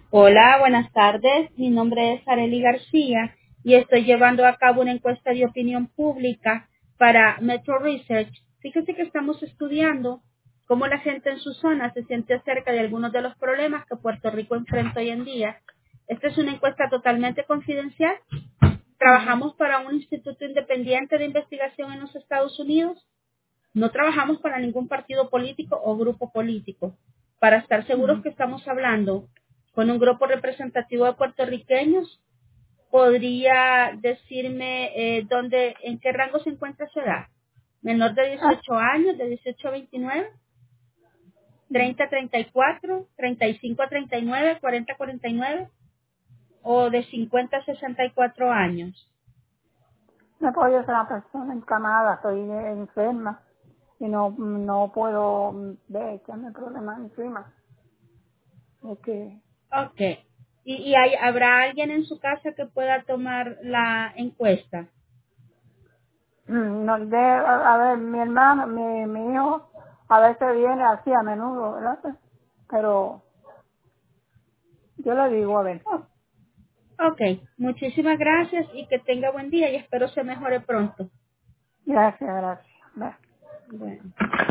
Hola, buenas tardes. Mi nombre es Arely García y estoy llevando a cabo una encuesta de opinión pública para Metro Research. Fíjese que estamos estudiando cómo la gente en su zona se siente acerca de algunos de los problemas que Puerto Rico enfrenta hoy en día. Esta es una encuesta totalmente confidencial. Ujú, Trabajamos para un instituto independiente de investigación en los Estados Unidos. No trabajamos para ningún partido político o grupo político. Para estar seguros ujú. que estamos hablando con un grupo representativo de puertorriqueños, ¿podría decirme en qué rango se encuentra su edad? ¿Menor de Ah, 18 años, de 18 a 29, 30 a 34, 35 a 39, 40 a 49 o de 50 a 64 años? no puedo ser una persona encamada, estoy enferma y no puedo echarme problemas encima. Es que Ok. ¿Y habrá alguien en su casa que pueda tomar la encuesta? no, a ver, mi hermano, mi hijo a veces viene así a menudo, ¿verdad? Pero yo le digo, a ver, Oh, ok, muchísimas gracias y que tenga buen día y espero se mejore pronto. gracias, gracias. Bye. Bueno.